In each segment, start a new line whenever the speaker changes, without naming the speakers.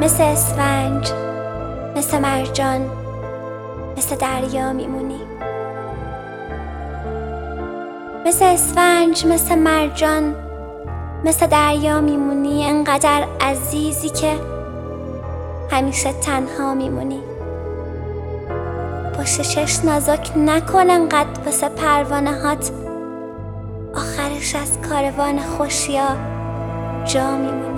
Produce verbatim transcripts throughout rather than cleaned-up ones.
مثل اسفنج، مثل مرجان، مثل دریا میمونی. مثل اسفنج، مثل مرجان، مثل دریا میمونی. انقدر عزیزی که همیشه تنها میمونی. پشت چشم نازک نکن انقدر واسه پروانه هات، آخرش از کاروان خوشیا جا میمونی.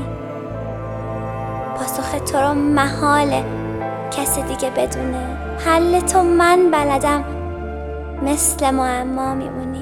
پاسخ تو رو محاله کسی دیگه بدونه، حل تو من بلدم، مثل معما میمونی.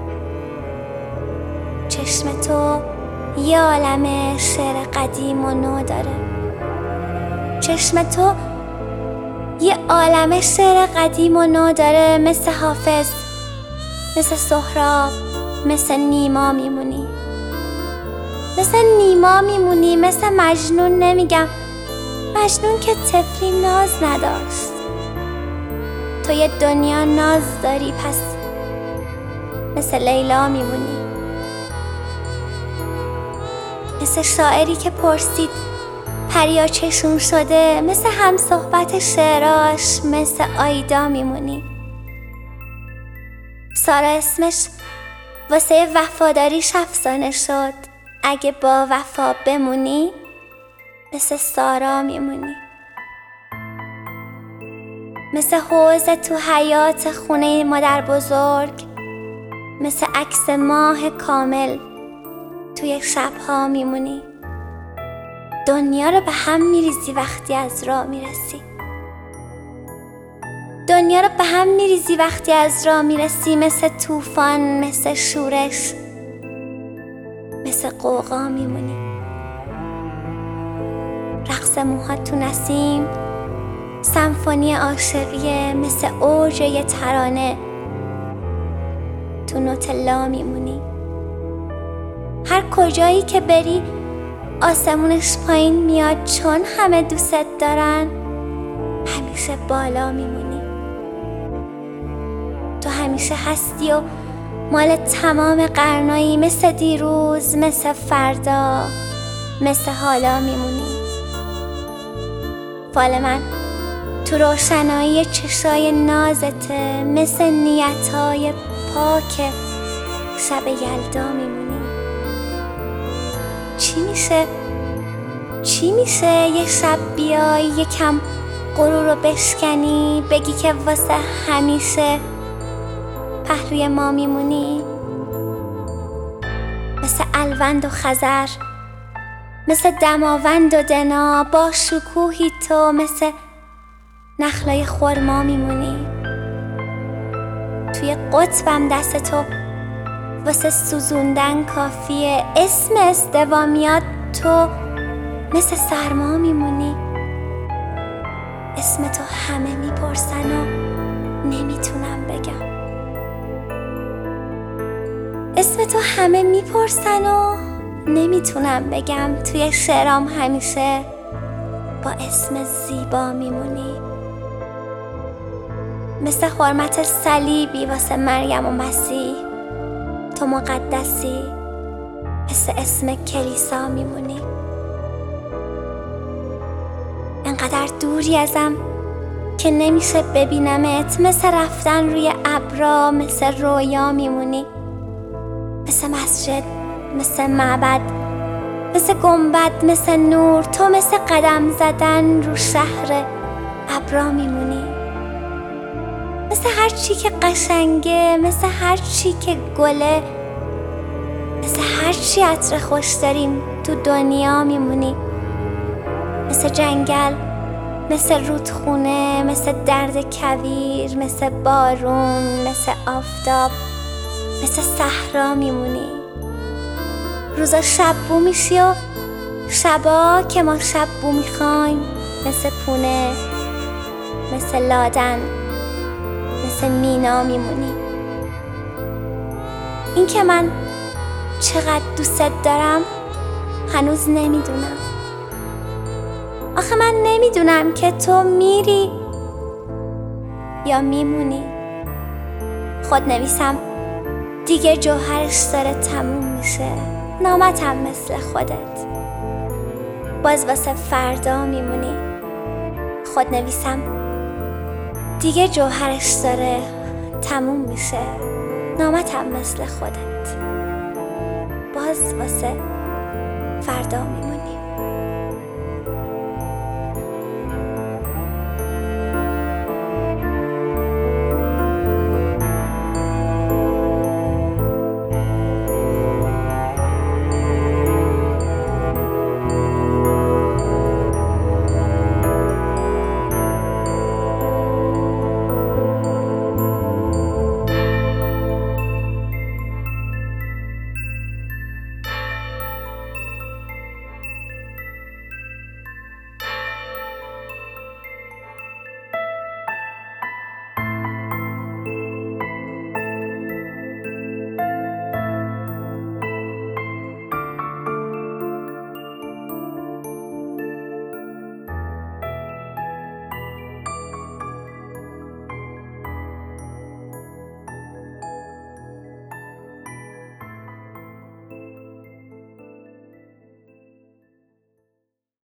چشم تو یه عالم شعر قدیم و نو داره. چشم تو یه عالم شعر قدیم و نو داره. مثل حافظ، مثل سهراب، مثل نیما میمونی. مثل نیما میمونی. مثل مجنون نمیگم، مجنون که طفلی ناز نداشت. تو یه دنیا ناز داری، پس مثل لیلا میمونی. مثل شاعری که پرسید پریا چشون شده، مثل هم صحبت شعراش، مثل آیدا میمونی. سارا اسمش واسه وفاداریش افسانه شد. اگه با وفا بمونی، مثل سارا میمونی. مثل حوض تو حیاط خونه مادر بزرگ، مثل عکس ماه کامل توی شبها میمونی. دنیا رو به هم میریزی وقتی از راه میرسی. دنیا رو به هم میریزی وقتی از راه میرسی. مثل طوفان، مثل شورش، مثل قوقا میمونی. رقص موهات تو نسیم سمفونی عاشقیه، مثل اوج یه ترانه تو نوت لا میمونی. هر کجایی که بری آسمونش پایین میاد، چون همه دوست دارن همیشه بالا میمونی. تو همیشه هستی و مال تمام قرنایی. مثل دیروز، مثل فردا، مثل حالا میمونی. فال من تو روشنایی چشای نازته، مثل نیتای پاک شب یلدا میمونی. چی میشه؟ چی میشه یه شب بیای یکم غرور رو بشکنی، بگی که واسه همیشه پهلوی ما میمونی؟ مثل الوند و خزر، مثل دماوند و دنا، با شکوهی تو مثل نخلای خرما میمونی. توی قطبم دست تو واسه سوزوندن کافیه. اسم استوا میاد تو مثل سرما میمونی. اسم تو همه میپرسن و نمیتونم بگم. اسم تو همه میپرسن و نمیتونم بگم. توی شعرام همیشه با اسم زیبا میمونی. مثل حرمت صلیبی واسه مریم و مسیح، تو مقدسی، مثل اسم کلیسا میمونی. انقدر دوری ازم که نمیشه ببینمت، مثل رفتن روی ابرا، مثل رویا میمونی. مثل مسجد، مثل معبد، مثل گنبد، مثل نور، تو مثل قدم زدن رو شهر ابرا میمونی. مثل هر چی که قشنگه، مثل هر چی که گله، مثل هر چی عطر خوش داریم تو دنیا میمونی. مثل جنگل، مثل رودخونه، مثل درد کویر، مثل بارون، مثل آفتاب، مثل صحرا میمونی. روزا شب بو میشی و شبا که ما شب بو میخوایم، مثل پونه، مثل لادن، مثل مینا میمونی. این که من چقدر دوست دارم هنوز نمیدونم. آخه من نمیدونم که تو میری یا میمونی. خود نویسم دیگه جوهرش داره تموم میشه، نامتم مثل خودت. باز واسه فردا میمونی. خود نویسم دیگه جوهرش داره تموم میشه، نامتم مثل خودت، باز واسه فردا میمونی.